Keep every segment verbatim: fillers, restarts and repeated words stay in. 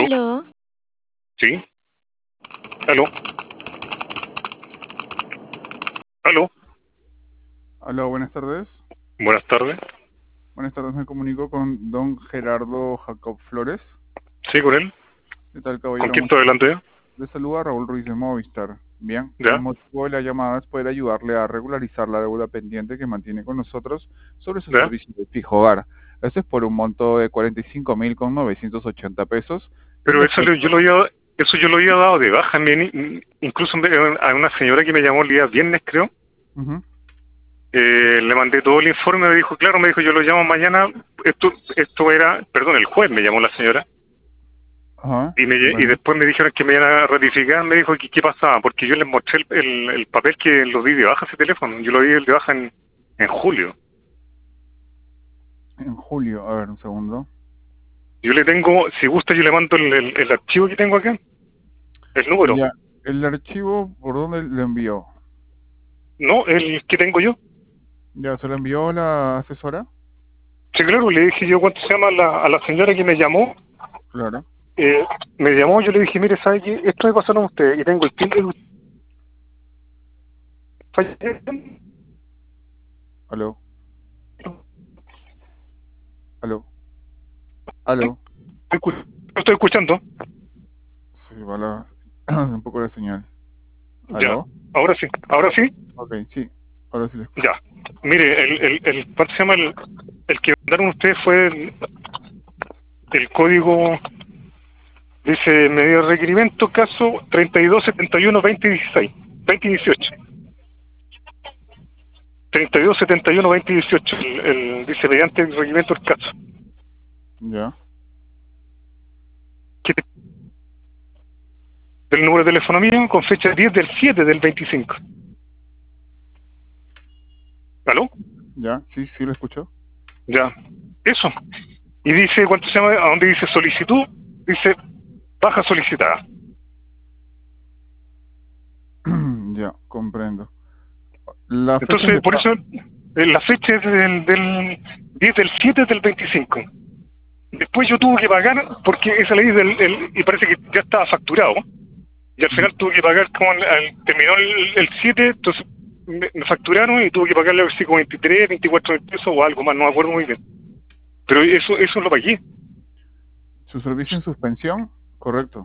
Aló, Sí, aló, aló, Hola, buenas tardes. buenas tardes. Buenas tardes, me comunico con don Gerardo Jacob Flores. Sí, con él. ¿Qué tal, ¿Con caballero? quién estoy delante? Le saluda Raúl Ruiz de Movistar. Bien, el ¿Ya? motivo de la llamada es poder ayudarle a regularizar la deuda pendiente que mantiene con nosotros sobre su ¿Ya? servicio de fijo hogar. Esto es por un monto de cuarenta y cinco mil con novecientos ochenta pesos. Y el Pero eso lo- descuento... yo lo había, eso yo lo había dado de baja. Me- incluso me- a una señora que me llamó el día viernes, creo. Ujú. eh, le mandé todo el informe. Me dijo, claro, me dijo, yo lo llamo mañana. Esto, esto era, perdón, el jueves me llamó la señora. Ajá, Y, me, y comprendo. después me dijeron que me iban a ratificar. Me dijo que qué pasaba, porque yo les mostré el, el, el papel que lo di de baja ese teléfono. Yo lo di de baja en, en julio. En julio, a ver, un segundo. Yo le tengo, si gusta, yo le mando el, el, el archivo que tengo acá, el número. Ya, el archivo, ¿por dónde le envió? No, el que tengo yo. Ya, ¿se lo envió la asesora? Sí, claro, le dije yo cuánto se llama a la, a la señora que me llamó. Claro. eh, me llamó, yo le dije, mire, ¿sabe qué? Esto me pasaron a usted y tengo el timbre de usted. Aló, aló, aló. ¿Lo estoy escuchando? Sí, va la... un poco la señal. Ya, ¿Aló? ahora sí, ahora sí, Ok, sí, ahora sí le escucho. ya. Mire, el, el, el ¿cuánto se llama? El, el que mandaron ustedes fue el, el código, dice, medida de requerimiento, caso treinta y dos setenta y uno veinte dieciséis, veinte dieciocho. treinta y dos setenta y uno veinte dieciocho, el, el, dice, mediante el requerimiento del caso. Ya, ¿Qué del número de teléfono mío con fecha diez del siete del veinticinco? ¿Aló? ya, sí, sí le escucho. Ya. Eso. Y dice, ¿cuánto se llama? A donde dice solicitud, dice baja solicitada. Ya, comprendo. La fecha en Entonces, que por pa- eso, eh, la fecha es del, del diez del siete del veinticinco. Después yo tuve que pagar, porque esa ley del, el, y parece que ya estaba facturado. Y al Ujú. final tuve que pagar, como al, al- terminó el, el siete, entonces me, me facturaron y tuve que pagarle a ver si como veintitrés, veinticuatro mil pesos o algo más, no me acuerdo muy bien. Pero eso eso lo pagué. Su servicio en suspensión, correcto.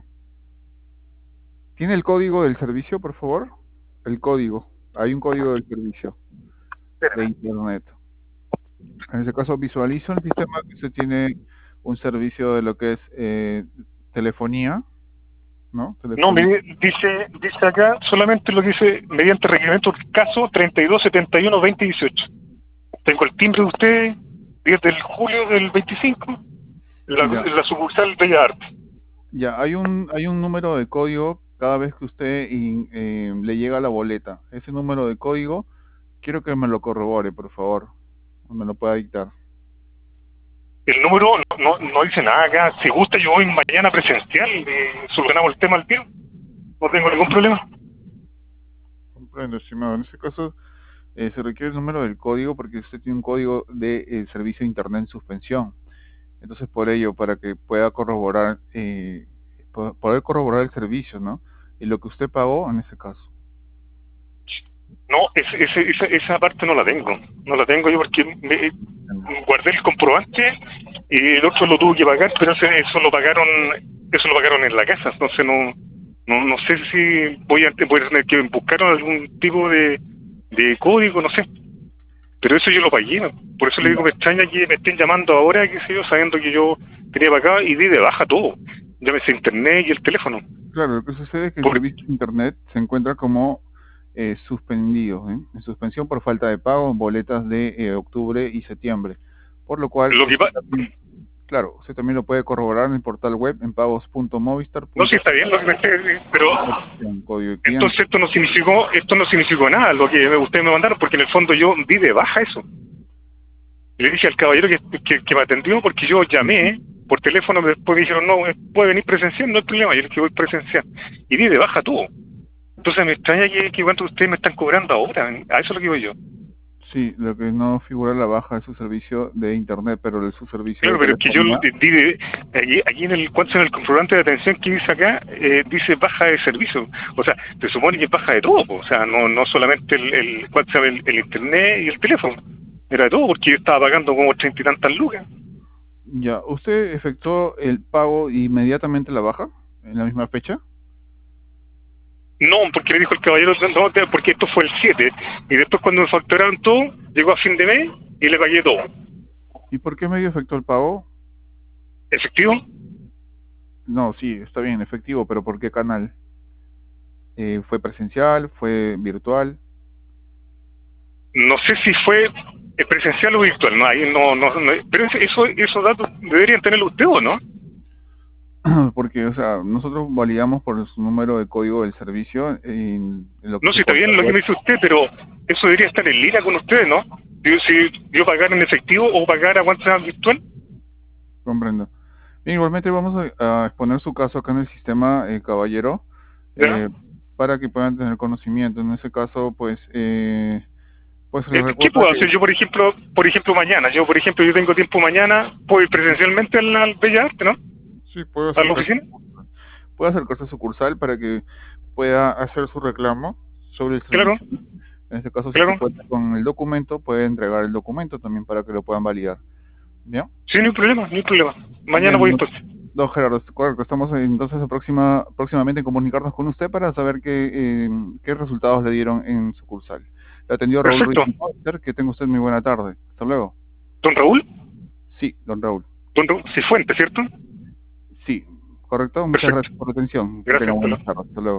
¿Tiene el código del servicio, por favor? El código. Hay un código del servicio de internet. En ese caso, visualizo en el sistema que usted tiene un servicio de lo que es eh, telefonía, ¿no? No, Telefonía. me dice dice acá solamente lo que dice mediante requerimiento del caso treinta y dos setenta y uno veinte dieciocho. Tengo el timbre de usted diez de julio del veinticinco, la, Ya, la sucursal Bella Arte. ya, hay un, hay un número de código cada vez que usted in- eh, le llega la boleta. Ese número de código, quiero que me lo corrobore, por favor. O me lo pueda dictar. El número no, no, no dice nada acá. Si gusta, yo voy mañana presencial y solucionamos el tema al tiro. No tengo ningún problema. Comprendo, estimado. En ese caso, eh, se requiere el número del código porque usted tiene un código de eh, servicio de internet en suspensión. Entonces, por ello, para que pueda corroborar, eh, po- poder corroborar el servicio, ¿no? Y lo que usted pagó en ese caso. No, ese, ese, esa, esa parte no la tengo. No la tengo yo porque me, guardé el comprobante y el otro lo tuve que pagar, pero ese- eso lo pagaron eso lo pagaron en la casa. Entonces no no, no sé si voy a, voy a tener que buscar algún tipo de, de código, no sé. Pero eso yo lo pagué, ¿no? Por eso le digo, Ya. me extraña que me estén llamando ahora, qué sé yo, sabiendo que yo tenía pagado y di de baja todo. Llámese internet y el teléfono. Claro, lo que sucede es que el Por, servicio de internet se encuentra como eh, suspendido, ¿eh? En suspensión por falta de pago en boletas de eh, octubre y septiembre. Por lo cual, lo que usted pa- también, claro, usted también lo puede corroborar en el portal web en pagos punto movistar no, sí punto está bien lo que me esté, pero com, código de cliente. entonces esto no significó, esto no significó nada lo que ustedes me mandaron, porque en el fondo yo di de baja eso. Le dije al caballero que, que, que me atendió, porque yo llamé por teléfono, después me dijeron, no, puede venir presencial, no hay problema, yo le dije, voy presencial. Y di de baja todo. Entonces me extraña que, que cuánto ustedes me están cobrando ahora, a eso es lo que digo yo. Sí, lo que no figura la baja de su servicio de internet, pero de su servicio Claro, de pero es que yo telefonía. di de, allí, allí en el cuánto en el comprobante de atención que dice acá, eh, dice baja de servicio. O sea, se supone que es baja de todo, po. O sea, no no solamente el, el, WhatsApp, el, el internet y el teléfono. Era de todo, porque yo estaba pagando como treinta y tantas lucas. Ya, ¿usted efectuó el pago inmediatamente la baja en la misma fecha? No, porque me dijo el caballero, no, te- porque esto fue el siete. Y después cuando me facturaron todo, llegó a fin de mes y le pagué todo. ¿Y por qué medio efectuó el pago? ¿Efectivo? No, sí, está bien, efectivo, pero ¿por qué canal? Eh, ¿Fue presencial? ¿Fue virtual? No sé si fue eh, presencial o virtual, no, ahí no, no, no, pero ese- eso, esos datos deberían tenerlo usted, ¿o no? Porque, o sea, nosotros validamos por su número de código del servicio en, en lo que No, es si su está cuenta bien lo que web. me dice usted, pero eso debería estar en línea con usted, ¿no? Digo, si yo pagar en efectivo o pagar a WhatsApp virtual, Comprendo. Bien, igualmente vamos a, a exponer su caso acá en el sistema, eh, caballero, ¿ya? eh, para que puedan tener conocimiento. En ese caso, pues, eh, pues les Eh, ¿Qué recuerdo puedo que hacer yo, por ejemplo, por ejemplo, mañana? Yo, por ejemplo, yo tengo tiempo mañana, puedo ir presencialmente al, al Bellas Artes, ¿no? sí puede A la acercarse, oficina. puede acercarse a sucursal para que pueda hacer su reclamo sobre el Claro, servicio. En este caso, si es que claro. cuenta con el documento, puede entregar el documento también para que lo puedan validar. ¿Bien? Sí, no hay problema, no hay problema. Mañana voy Bien, entonces. don Gerardo, correcto. Estamos entonces próxima, próximamente en comunicarnos con usted para saber qué, eh, qué resultados le dieron en sucursal. Le atendió Raúl Ruiz Perfecto. Monster. Que tenga usted muy buena tarde. Hasta luego. ¿Don Raúl? Sí, don Raúl. Don Raúl Cifuentes, ¿cierto? Sí, correcto. Muchas Perfecto. gracias por la atención. Que tenga Gracias, hasta buena luego. tarde. Hasta luego.